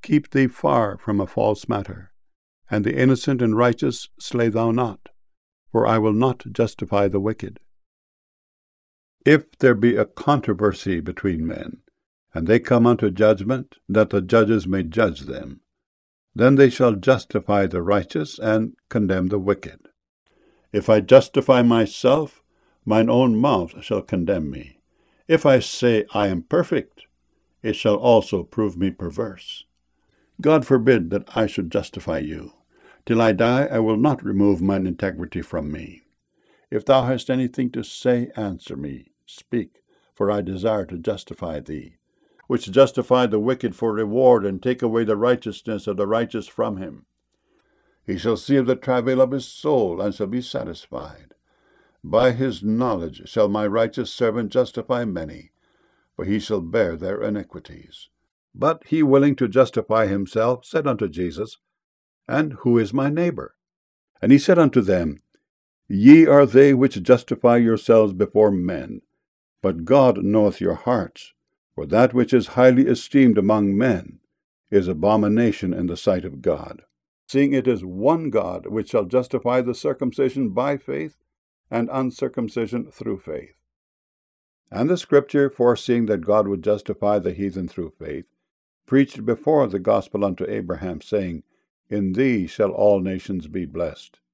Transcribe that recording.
keep thee far from a false matter, and the innocent and righteous slay thou not, for I will not justify the wicked. If there be a controversy between men, and they come unto judgment, that the judges may judge them, then they shall justify the righteous and condemn the wicked. If I justify myself, mine own mouth shall condemn me. If I say I am perfect, it shall also prove me perverse. God forbid that I should justify you. Till I die, I will not remove mine integrity from me. If thou hast anything to say, answer me. Speak, for I desire to justify thee, which justify the wicked for reward, and take away the righteousness of the righteous from him. He shall see of the travail of his soul, and shall be satisfied. By his knowledge shall my righteous servant justify many, for he shall bear their iniquities. But he, willing to justify himself, said unto Jesus, And who is my neighbor? And he said unto them, Ye are they which justify yourselves before men, but God knoweth your hearts. For that which is highly esteemed among men is abomination in the sight of God. Seeing it is one God which shall justify the circumcision by faith, and uncircumcision through faith. And the Scripture, foreseeing that God would justify the heathen through faith, preached before the gospel unto Abraham, saying, In thee shall all nations be blessed.